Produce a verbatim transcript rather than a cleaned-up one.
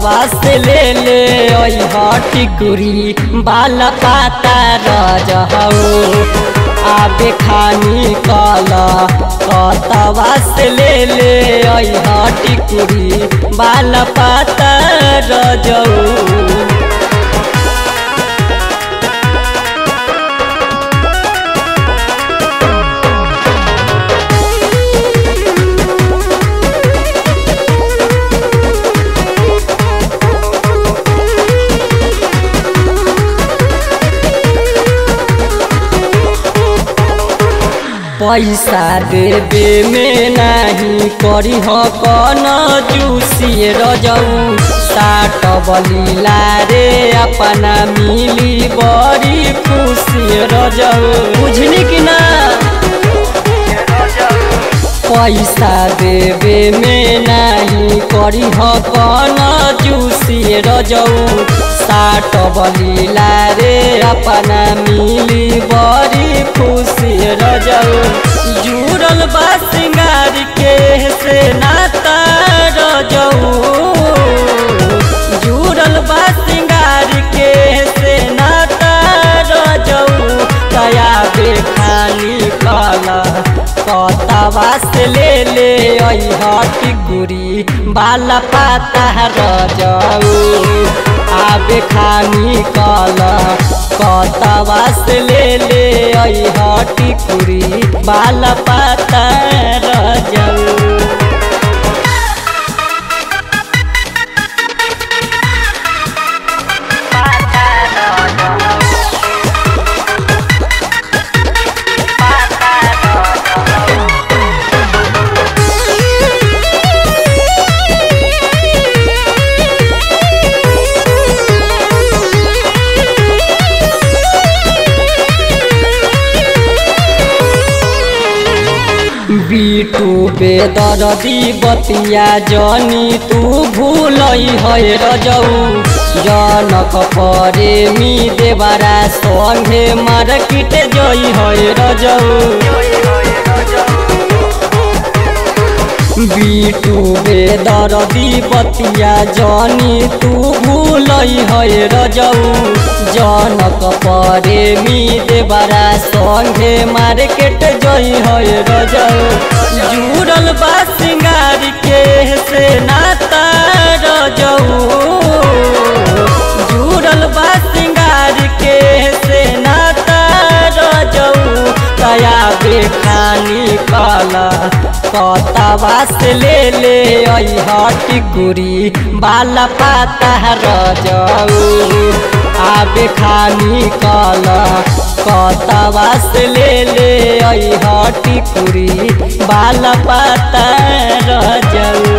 कतवा से ले ले टिकुरी बाल पाता रजहू आबे खानी कला कतवा से ले ले टिकुरी बाल पाता रजहू। पैसा देवे में नहीं करी हो कौन जूसी रजऊ साट बलीला रे अपना मिली बड़ी खुशी रजऊ बुझनी कि ना। पैसा देवे में नहीं करी हो कौन जूसी रजऊ साट बलीला रे अपना मिली बड़ी खुशी रजऊ। जुड़ल बा सिंगार के से नाता रजऊ जुड़ल बा सिंगार के से नाता रजऊ कया बेखानी कला कतवा से ले ले टिकुरी बाल पाता रजऊ आबे खानी कला कतवा से ले ले टिकुरी बाल पाता रजऊ। बीटू बेदरदी बतिया जनी तू भूलई है रजऊ जनक प्रेमी देवरा संगे मार्केट जई है रजऊ। बीटू बेदरदी बतिया जनी तू भूलई है रजऊ जनक प्रेमी देवरा संगे मार्केट जई है रजऊ। जुड़ल बा सिंगार के से नाता रजऊ जुड़ल बा सिंगार के से नाता रजऊ कया बेखानी कला कतवा से ले ले टिकुरी बाल पाता रजऊ आबे खानी कला कतवा से ले ले टिकुरी बाल पाता रजऊ।